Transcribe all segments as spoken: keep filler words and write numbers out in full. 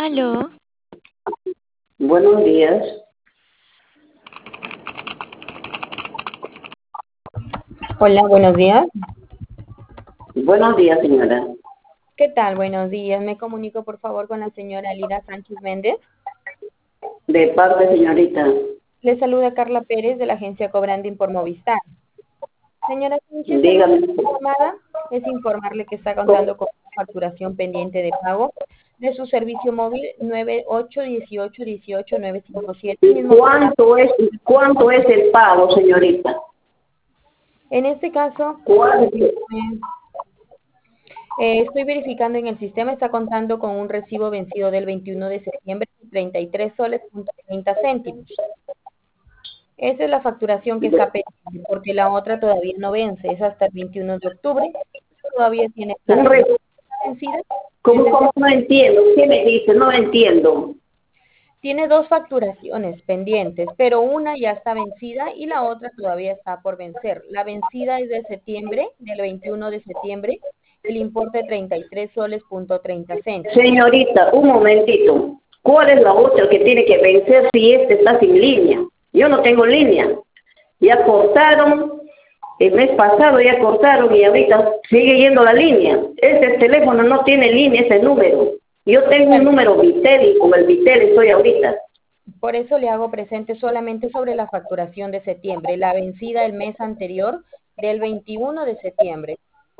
Aló, Buenos días. Hola, buenos días. Buenos días, señora. ¿Qué tal? Buenos días. Me comunico, por favor, con la señora Lida Sánchez Méndez. De parte, señorita. Le saluda Carla Pérez de la agencia Cobranding por Movistar. Señora Sánchez, el motivo Dígame. de la llamada es informarle que está ¿Cu- contando con una facturación pendiente de pago de su servicio móvil nueve ocho uno ocho uno ocho nueve cinco siete. ¿Y Mismo cuánto es, cuánto es el pago, señorita? en este caso, ¿Cuál es? eh, estoy verificando en el sistema, está contando con un recibo vencido del veintiuno de septiembre de treinta y tres soles punto treinta céntimos. Esa es la facturación que está pendiente, porque la otra todavía no vence, es hasta el veintiuno de octubre, todavía tiene Un plazo. La re- vencida ¿Cómo, es cómo? ese- No entiendo. ¿Qué me dice? No entiendo. tiene dos facturaciones pendientes, pero una ya está vencida y la otra todavía está por vencer. La vencida es de septiembre, del veintiuno de septiembre, el importe treinta y tres soles punto treinta céntimos. Señorita, un momentito. ¿Cuál es la otra que tiene que vencer si este está sin línea? Yo no tengo línea. Ya cortaron, el mes pasado ya cortaron y ahorita sigue yendo la línea. Ese teléfono no tiene línea, ese número. Yo tengo un Bueno, número Vitel y con el Vitel estoy ahorita. por eso le hago presente solamente sobre la facturación de septiembre, la vencida el mes anterior del veintiuno de septiembre.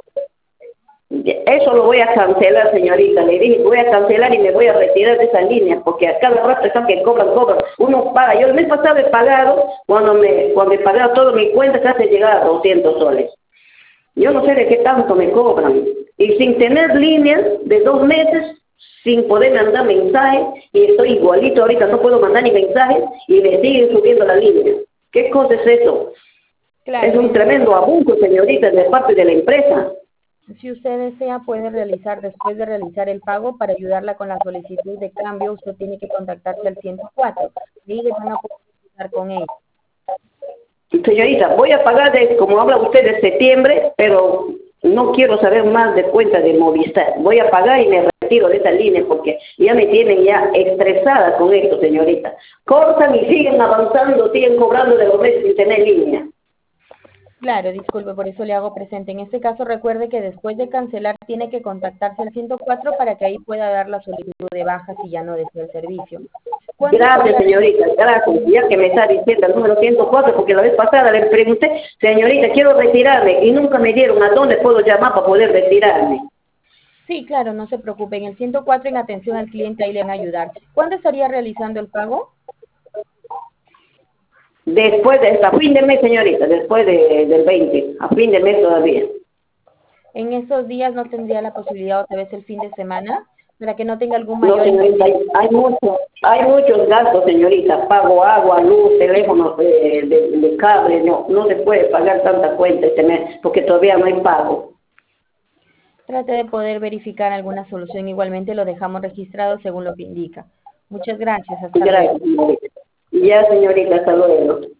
Eso lo voy a cancelar, señorita. Le dije, voy a cancelar y me voy a retirar de esa línea, porque a cada rato están que cobran, cobran. Uno paga. Yo el mes pasado he pagado, cuando me cuando he pagado todo mi cuenta, casi llegaba a doscientos soles. Yo no sé de qué tanto me cobran. Y sin tener líneas de dos meses, sin poder mandar mensajes, y estoy igualito ahorita, no puedo mandar ni mensajes, y me siguen subiendo la línea. ¿Qué cosa es eso? Claro, Es un en- tremendo abuso, señorita, de parte de la empresa. si usted desea, puede realizar, después de realizar el pago, para ayudarla con la solicitud de cambio, usted tiene que contactarse al ciento cuatro y le van a poder ayudar con ello. Señorita, voy a pagar, de, como habla usted, de septiembre, pero no quiero saber más de cuenta de Movistar. Voy a pagar y me retiro de esa línea porque ya me tienen ya estresada con esto, señorita. Cortan y siguen avanzando, siguen cobrando de los meses sin tener línea. Claro, disculpe, por eso le hago presente. En este caso, recuerde que después de cancelar, tiene que contactarse al ciento cuatro para que ahí pueda dar la solicitud de baja si ya no desea el servicio. ¿Cuándo Gracias, estaría señorita, gracias. Ya que me está diciendo el número ciento cuatro, porque la vez pasada le pregunté, señorita, quiero retirarme, y nunca me dieron a dónde puedo llamar para poder retirarme. Sí, claro, no se preocupe. En el ciento cuatro en atención al cliente ahí le van a ayudar. ¿Cuándo estaría realizando el pago? Después de, a fin de mes, señorita, después de, del veinte, a fin de mes todavía. En esos días no tendría la posibilidad otra vez el fin de semana para que no tenga algún No, mayor señorita, hay, inconveniente. hay, mucho, hay muchos gastos, señorita. Pago agua, luz, teléfono eh, de, de cable. No, no se puede pagar tanta cuenta este mes porque todavía no hay pago. Trate de poder verificar alguna solución. Igualmente lo dejamos registrado según lo que indica. Muchas gracias. Hasta luego. Gracias, señorita. Ya, señorita, hasta luego.